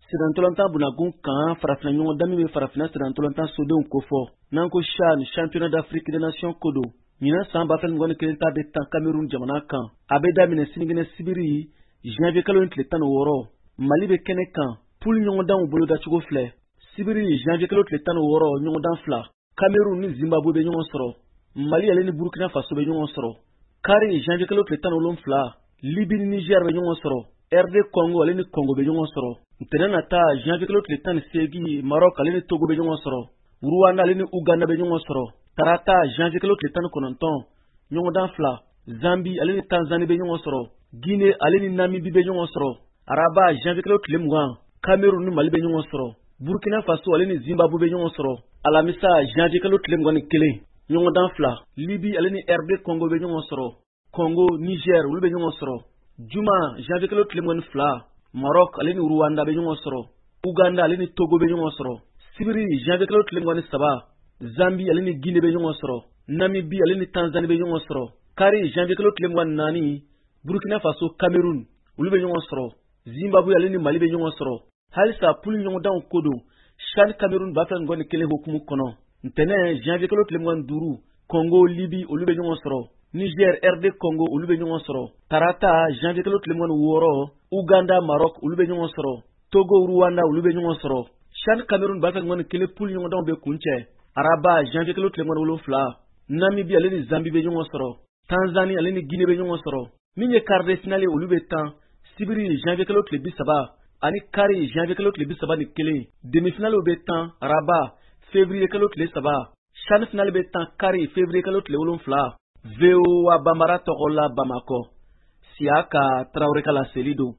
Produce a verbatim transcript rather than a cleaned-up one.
Sidantolantan bunagun kan farafina ɲɔgɔn dami bɛ farafina sidantolantan sodenw kofɔ n'an ko CHAN championnat d'Afrique des nations ko don. Ɲinan san ba fila mugan ni kelen ta bɛ tan Cameroun jamana kan. A bɛ daminɛ sinikɛnɛ sibiri janvier kalo tile tan ni wɔɔrɔ. Mali bɛ kɛnɛ kan poule ɲɔgɔndanw bolodacogo filɛ. Sibiri janvier kalo tile tan ni wɔɔrɔ ɲɔgɔndan fila. Cameroun ni Zimbabwe bɛ ɲɔgɔn sɔrɔ. Mali ale ni Burkina Faso bɛ ɲɔgɔn sɔrɔ. Kari janvier kalo tile tan ni wolonwula. Libye ni Niger bɛ ɲɔgɔn sɔrɔ. R D Congo ale ni Congo bɛ ɲɔgɔn sɔrɔ. Ntɛnɛn nata janvier kalo tile tan ni seegin Maroc ale ni Togo bɛ ɲɔgɔn sɔrɔ. Rwanda ale ni Uganda bɛ ɲɔgɔn sɔrɔ. Tarata janvier kalo tile tan ni kɔnɔntɔn ɲɔgɔndan fila. Zambie ale ni Tanzanie bɛ ɲɔgɔn sɔrɔ. Guinée ale ni Namibie bɛ ɲɔgɔn sɔrɔ. Araba janvier kalo tile mugan Cameroun ni Mali bɛ ɲɔgɔn sɔrɔ. Burkina Faso ale ni Zimbabwe bɛ ɲɔgɔn sɔrɔ. Alamisa janvier kalo tile mugan ni kelen ɲɔgɔndan fila. Libye ale ni R D Congo bɛ ɲɔgɔn sɔrɔ. Congo Niger olu bɛ ɲɔgɔn sɔrɔ. Juma janvier kalo tile mugan ni fila Maroc ale ni Rwanda bɛ ɲɔgɔn sɔrɔ. Uganda ale ni Togo bɛ ɲɔgɔn sɔrɔ. Sibiri janvier kalo tile mugan ni saba Zambie ale ni Guinée bɛ ɲɔgɔn sɔrɔ. Namibie ale ni Tanzanie bɛ ɲɔgɔn sɔrɔ. Kari janvier kalo tile mugan ni naani Burkina Faso Cameroun olu bɛ ɲɔgɔn sɔrɔ. Zimbabwe ale ni Mali bɛ ɲɔgɔn sɔrɔ. Halisa poule ɲɔgɔndanw ko don. CHAN Cameroun ba fila mugan ni kelen hukumu kɔnɔ. Ntɛnɛn janvier kalo tile mugan ni duuru Congo Libye olu bɛ ɲɔgɔn sɔrɔ. Niger R D Congo olu bɛ ɲɔgɔn sɔrɔ. Tarata janvier kalo tile mugan ni wɔɔrɔ Uganda Maroc olu bɛ ɲɔgɔn sɔrɔ. Togo Rwanda olu bɛ ɲɔgɔn sɔrɔ. CHAN Cameroun ba fila mugan ni kelen poule ɲɔgɔndanw bɛ kuncɛ. Araba janvier kalo tile mugan ni wolonwula Namibie ale ni Zambie bɛ ɲɔgɔn sɔrɔ. Tanzanie ale ni Guinée bɛ ɲɔgɔn sɔrɔ. Min ye quart de finale olu bɛ tan. Sibiri janvier kalo tile bi saba ani kari janvier kalo tile bi saba ni kelen. Demi-finale bɛ tan. Araba février kalo tile saba. CHAN finale bɛ tan kari février kalo tile wolonwula. V O A Bambara tɔgɔ la Bamakɔ. Siaka Traoré ka laseli don.